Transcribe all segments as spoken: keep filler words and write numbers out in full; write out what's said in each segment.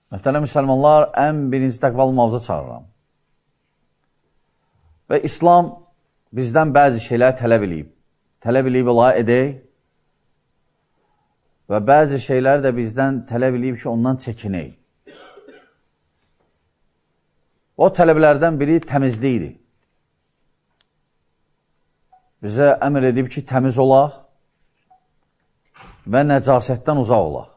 Mühtərəm müsəlmanlar, ən birinci təqvalı mavza çağırıram. Və İslam bizdən bəzi şeylər tələb edib. Tələb edib ola edək və bəzi şeylər də bizdən tələb edib ki, ondan çəkinək. O tələblərdən biri təmizlikdir. Bizə əmr edib ki, təmiz olaq və nəcasətdən uzaq olaq.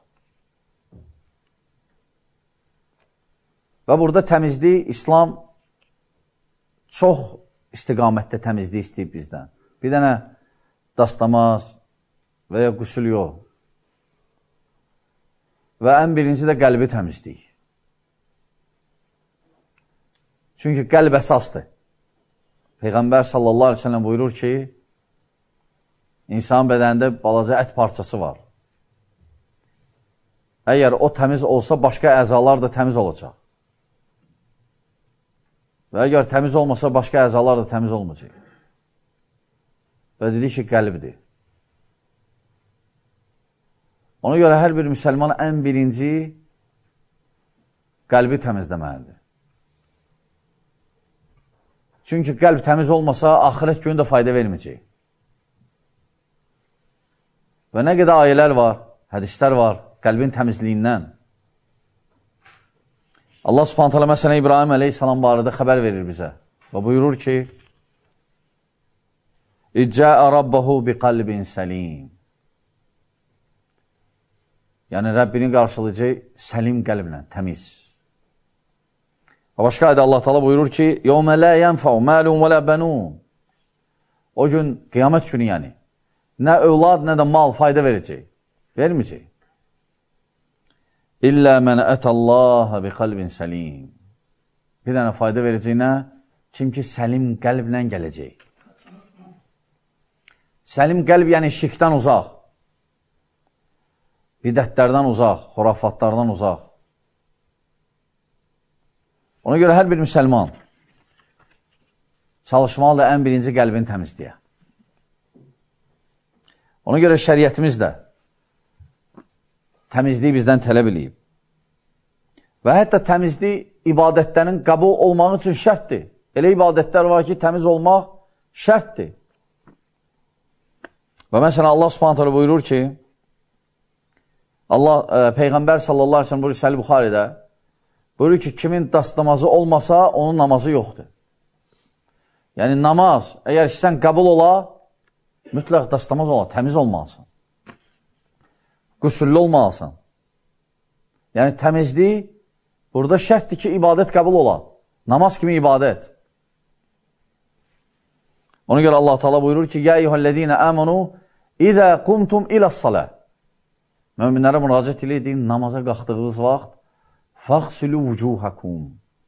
Və burada təmizlik, İslam çox istiqamətdə təmizlik istəyib bizdən. Bir dənə dastamaz və ya qüsul yox. Və ən birinci də qəlbi təmizlik. Çünki qəlb əsasdır. Peyğəmbər sallallahu aleyhi ve sellem buyurur ki, insan bədənində balaca ət parçası var. Əgər o təmiz olsa, başqa əzalar da təmiz olacaq. Və əgər təmiz olmasa, başqa əzalar da təmiz olmayacaq. Və dedi ki, qəlbdir. Ona görə hər bir müsəlman ən birinci qəlbi təmizləməlidir. Çünki qəlb təmiz olmasa, axirət günü də fayda verməyəcək. Və nə qədər ayələr var, hədislər var, qəlbin təmizliyindən. Allah subhanət hələ məsələn İbrahim əleyhissalam barədə xəbər verir bizə və buyurur ki, İccəə rabbahu bi qalbin səlim. Yəni, Rəbbini qarşılayacaq səlim qəlblə, təmiz. Və başqa ayda Allah Teala buyurur ki, يَوْمَ لَا يَنْفَعُ مَالٌ وَلَا بَنُونَ. O gün, qiyamət günü yəni, nə övlad, nə də mal fayda verəcək, verməyəcək. İllə mənə ətəllaha bi qalbin səlim. Bir dənə fayda verəcəyinə, kim ki səlim qəlblə gələcək. Səlim qəlb yəni şirkdən uzaq, bidətlərdən uzaq, xurafatlardan uzaq. Ona görə hər bir müsəlman çalışmalıdır ən birinci qəlbini təmizləyə. Ona görə şəriətimiz də təmizliyi bizdən tələb edib. Və hətta təmizlik ibadətlərin qəbul olmağı üçün şərtdir. Elə ibadətlər var ki, təmiz olmaq şərtdir. Və məsələn, Allah subhanət hələ buyurur ki, Allah, e, Peyğəmbər sallallahu aleyhi ve sellem buyurur Səhih Buxaridə, buyurur ki, kimin dastamazı olmasa, onun namazı yoxdur. Yəni, namaz, əgər sən qəbul ola, mütləq dastamaz ola, təmiz olmalısın. Qüsullü olmalısın. Yəni, təmizlik burada şərtdir ki, ibadət qəbul ola. Namaz kimi ibadət. Ona görə Allah Teala buyurur ki, Yə eyyuhəl-ləzīnə əmənu İzə qumtum iləs-salə. Möminlərə müraciət eləyin, namaza qalxdığınız vaxt fəxsilü vücuhəkum.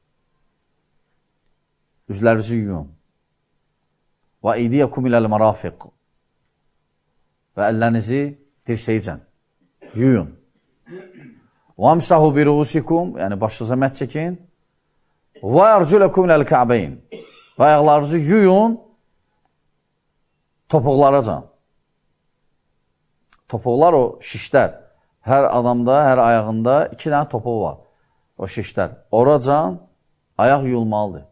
Üzlərinizi yuyun. Və eydiyəkum iləl-mərafiq. Və əllərinizi dirsəyicən. Yuyun. وَامْسَهُ بِرُؤُسِكُمْ, yəni başınıza mət çəkin. وَاَرْجُلَكُمْ لَلْكَعْبَيْنِ. Və ayaqlarınızı yuyun, topuqlaracan. Topuqlar o şişlər. Hər adamda, hər ayağında iki dənə topuq var. O şişlər. Oracan ayaq yuyulmalıdır.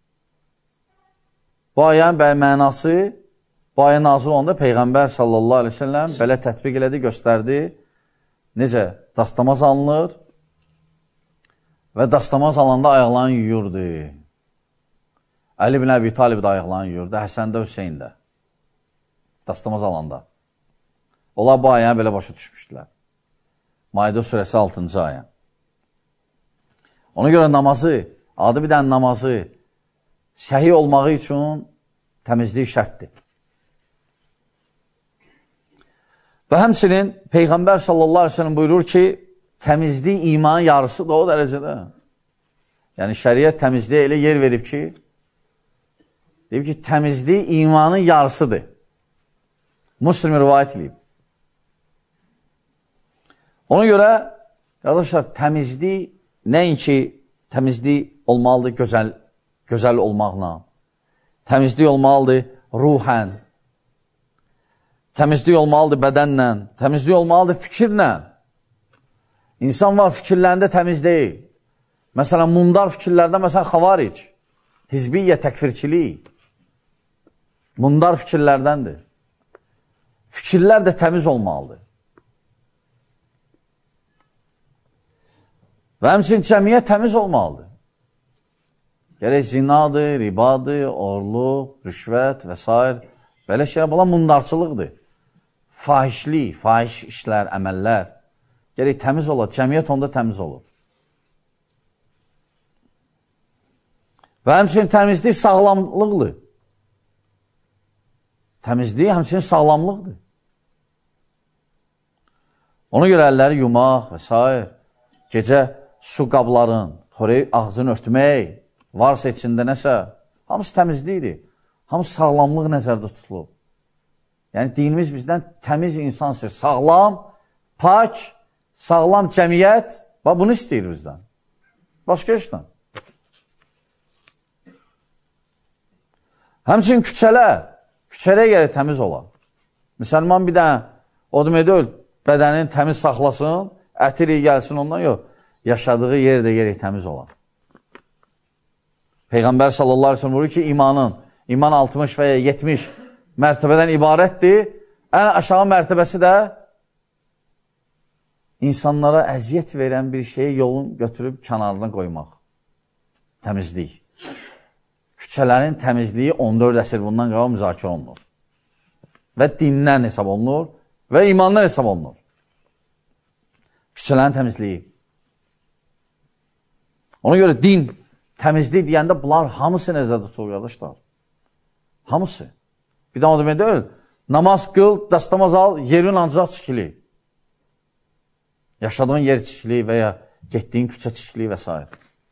Bu ayağın bəy mənası, bu ayın nazil olanda Peyğəmbər sallallahu aleyhi ve sellem belə tətbiq elədi, göstərdi. Necə? Dastamaz alınır və dastamaz alanda ayaqlarını yuyurdu. Əli ibn Əbi Talib də ayaqlarını yuyurdu, Həsən də, Hüseyin də. Dastamaz alanda. Onlar bu ayəni belə başa düşmüşdülər. Maidə surəsi altıncı ayə. Ona görə namazı, adı bir dənə namazı səhi olmağı üçün təmizlik şərtdir. Və həmçinin Peyğəmbər sallallahu aleyhi ve sellem buyurur ki, təmizlik imanın yarısı da o dərəcədə. Yəni, şəriət təmizliyə elə yer verib ki, deyib ki, təmizlik imanın yarısıdır. Müslim rivayət edib. Ona görə, qardaşlar, təmizlik nəinki təmizlik olmalıdır gözəl, gözəl olmaqla. Təmizlik olmalıdır ruhən. Təmizlik olmalıdır bədənlə, təmizlik olmalıdır fikirlə. İnsan var fikirlərində təmiz deyil. Məsələn, mundar fikirlərdə, məsələn, xavaric, hizbiyyə, təkfirçilik, mundar fikirlərdəndir. Fikirlər də təmiz olmalıdır. Və həmçinin cəmiyyət təmiz olmalıdır. Gərək zinadır, ribadır, orluq, rüşvət və s. Belə şeylər, bula mundarçılıqdır. Fahişlik, fahiş işlər, əməllər. Gərək təmiz olur, cəmiyyət onda təmiz olur. Və həmçinin təmizlik sağlamlıqdır. Təmizlik həmçinin sağlamlıqdır. Ona görə əlləri yumaq və s. Gecə su qabların, xörək ağzını örtmək, varsa içində nəsə, hamısı təmizlikdir. Hamısı sağlamlıq nəzərdə tutulub. Yəni, dinimiz bizdən təmiz insan istəyir. Sağlam, pak, sağlam cəmiyyət, bax, bunu istəyir bizdən. Başqa işlə. Həmçinin küçələr, küçələr gəlir təmiz olar. Müsəlman bir dənə, o demək deyil, bədənini təmiz saxlasın, ətir iyi gəlsin ondan, yox. Yaşadığı yer də yerək təmiz olar. Peyğəmbər sallallahu aleyhi ve sellem buyurur ki, imanın, iman altmış və ya yetmiş mərtəbədən ibarətdir. Ən aşağı mərtəbəsi də insanlara əziyyət verən bir şeyi yolun götürüb kənarına qoymaq. Təmizlik. Küçələrin təmizliyi on dörd əsr bundan qabaq müzakirə olunur. Və dindən hesab olunur və imandan hesab olunur. Küçələrin təmizliyi. Ona görə din, təmizlik deyəndə bunlar hamısı nəzərdə tutulur, qardaşlar. Hamısı. Bir də o demək deyil, namaz qıl, dastamaz al, yerin ancaq çikili. Yaşadığın yer çikili və ya getdiyin küçə çikili və s.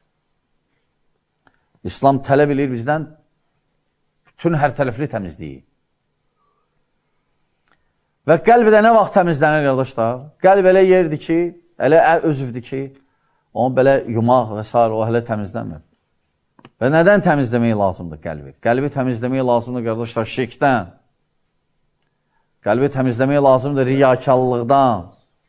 İslam tələb edir bizdən bütün hər tərəfli təmizliyi. Və qəlbdə nə vaxt təmizlənir, qardaşlar? Qəlb elə yerdir ki, elə özüvdür ki, onu belə yumaq və s. o hələ təmizlənmir. Və nədən təmizləmək lazımdır qəlbi? Qəlbi təmizləmək lazımdır, qardaşlar, şirkdən. Qəlbi təmizləmək lazımdır riyakarlıqdan.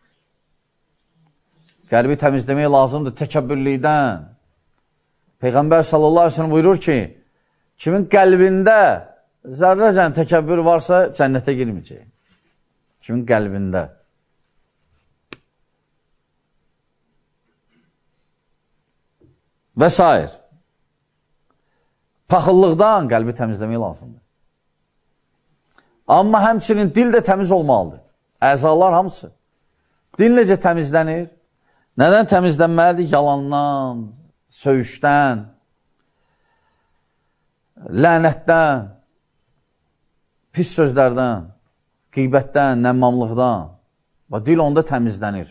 Qəlbi təmizləmək lazımdır təkəbbürlükdən. Peyğəmbər sallallahu aleyhi ve sellem buyurur ki, kimin qəlbində zərrəcən təkəbbür varsa cənnətə girməyəcək. Kimin qəlbində. Və s. Paxıllıqdan qəlbi təmizləmək lazımdır. Amma həmçinin dil də təmiz olmalıdır. Əzalar hamısı. Dil necə təmizlənir? Nədən təmizlənməlidir? Yalandan, söyüşdən, lənətdən, pis sözlərdən, qeybətdən, nəmmamlıqdan. Dil onda təmizlənir.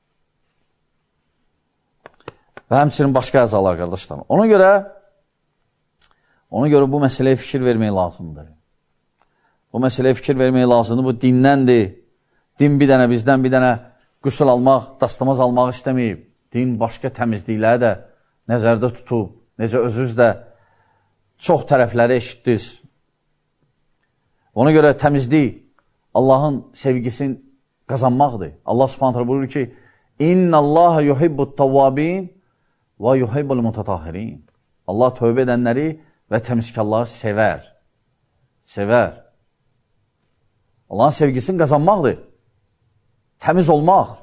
Və həmçinin başqa əzalar, qardaşlar. Ona görə Ona görə bu məsələyə fikir vermək lazımdır. Bu məsələyə fikir vermək lazımdır. Bu dindəndir. Din bir dənə, bizdən bir dənə qüsul almaq, dastamaz almaq istəməyib. Din başqa təmizlikləri də nəzərdə tutub. Necə özünüz də çox tərəfləri eşitdiniz. Ona görə təmizlik Allahın sevgisini qazanmaqdır. Allah subhanətlə buyurur ki, İnna Allaha yuhibbut tavvabin və yuhibbul mutatahirin. Allah tövbə edənləri və təmizkarları sevər. Sevər. Allahın sevgisini qazanmaqdır. Təmiz olmaq.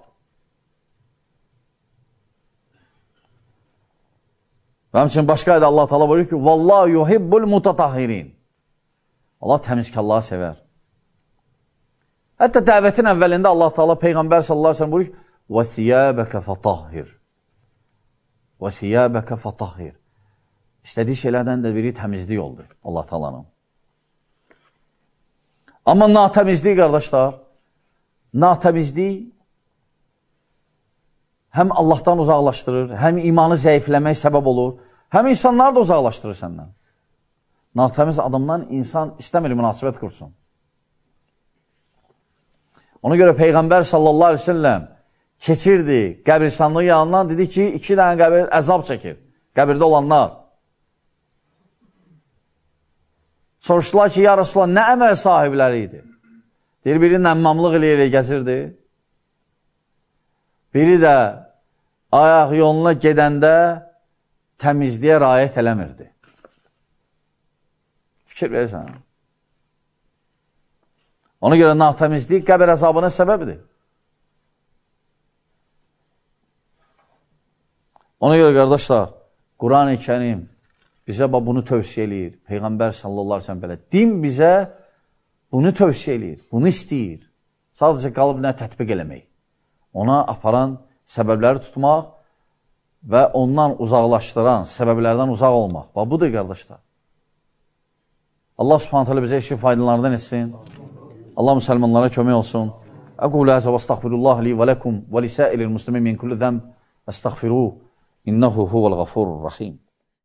Və həmçinin başqa ayda Allah Teala buyurur ki, Vallahu yuhibbul mutatahirin. Allah təmizkarları sevər. Hətta dəvətin əvvəlində Allah Teala Peyğəmbər sallallahu aleyhi ve sellem buyurur ki, Və thiyabəkə fətahhir. Və thiyabəkə fətahhir. İstədiyi şeylərdən də biri təmizlik oldu Allah Teala'nın. Amma natəmizlik, qardaşlar, natəmizlik həm Allahdan uzaqlaşdırır, həm imanı zəifləmək səbəb olur, həm insanlar da uzaqlaşdırır səndən. Natəmiz adamdan insan istəmir münasibət qursun. Ona görə Peyğəmbər sallallahu aleyhi ve sellem keçirdi qəbristanlığı yanından, dedi ki, iki dənə qəbir əzab çəkir, qəbirdə olanlar. Soruşdular ki, ya Resulullah, nə əməl sahibləri idi? Deyir, biri nəmmamlıq ilə ilə gəzirdi. Biri də ayaq yoluna gedəndə təmizliyə rayət eləmirdi. Fikir verirsən. Ona görə natəmizlik qəbir əzabına səbəbdir. Ona görə qardaşlar, Quran-ı Kərim bizə bunu tövsiyə eləyir. Peyğəmbər sallallahu əleyhi və səlləm belə. Din bizə bunu tövsiyə eləyir, bunu istəyir. Sadəcə qalıb nə tətbiq eləmək. Ona aparan səbəbləri tutmaq və ondan uzaqlaşdıran səbəblərdən uzaq olmaq. Və budur qardaşlar. Allah subhanahu teala bizə işin faydalarından etsin. Allah müsəlmanlara kömək olsun. Əqulu əzə və estağfirullah li və ləkum və lisəilil muslimin min kulli zəmb əstəğfiruhu. İnnehu huvəl-ğafurur-rahim.